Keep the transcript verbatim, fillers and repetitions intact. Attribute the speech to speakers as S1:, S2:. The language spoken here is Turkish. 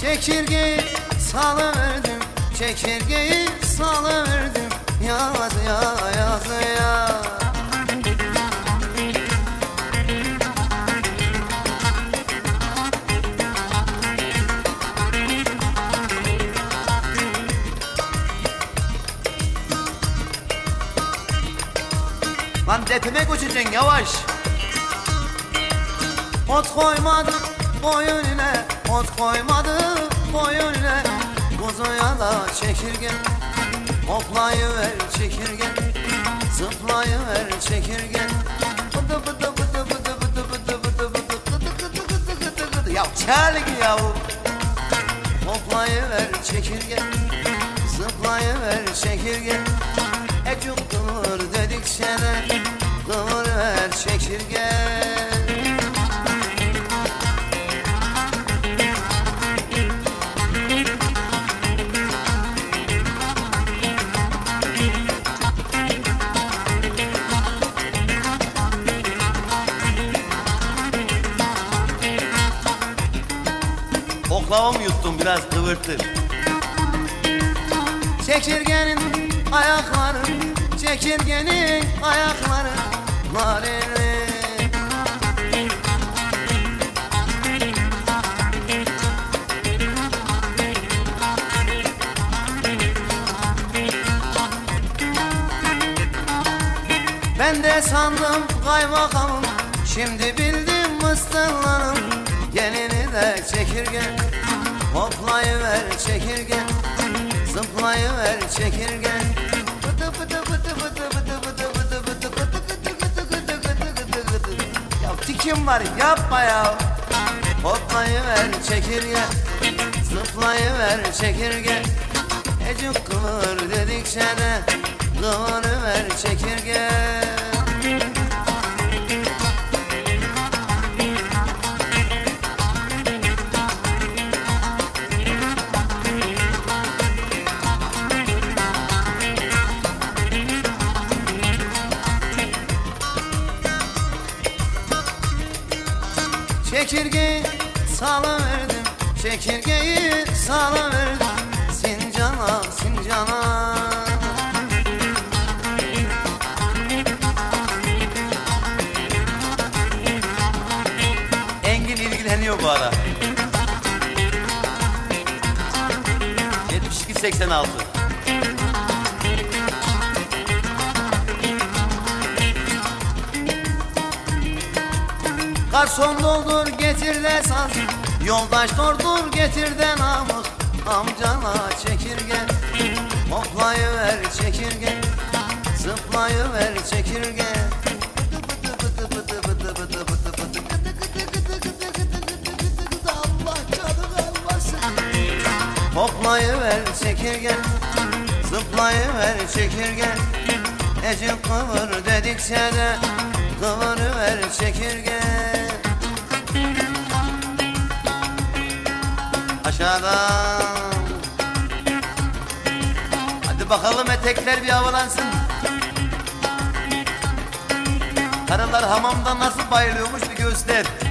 S1: Çekirgeyi salıverdim, çekirgeyi salıverdim. Yaz ya yaz ya. Lan tepeme koşacaksın yavaş. Ot koymadı boyununa, ot koymadı boyununa. Kuzuya da çekirge, hoplayıver çekirge, zıplayıver çekirge. Bıdı bıdı bıdı bıdı bıdı bıdı bıdı bıdı bıdı bıdı bıdı. Ya çelgi yahu. Hoplayıver çekirge, zıplayıver çekirge. Ecuk kıvır dedikçe de kıvırıver çekirge. Oklava mı yuttun, biraz kıvırtır. Çekirgenin ayakları, çekirgenin ayakları nareli. Ben de sandım kaymakamım, şimdi bildim mıstırlarım. Gelini de çekirge, hoplayıver çekirge, zıplayıver çekirge. Bıdı bıdı bıdı bıdı bıdı bıdı bıdı bıdı bıdı bıdı bıdı bıdı bıdı bıdı. Ya tikim var yapma ya. Hoplayıver çekirge, zıplayıver çekirge. Ecuk kıvır dedikçe de kıvırıver çekirge. Çekirgeyi salıverdim, çekirgeyi salıverdim. Sincana, sincana. Engin ilgileniyor bu ara. yetmiş iki seksen altı. Garson doldur getir de saz, yoldaş doldur getir de namık. Amcana çekirge, hoplayıver çekirge, zıplayıver çekirge. Allah canını almasın. Hoplayıver çekirge, zıplayıver çekirge. Ecik kıvır dedikçe de kıvırıver çekirge. Aşağıdan. Hadi bakalım etekler bir havalansın. Karılar hamamda nasıl bayılıyormuş bir göster.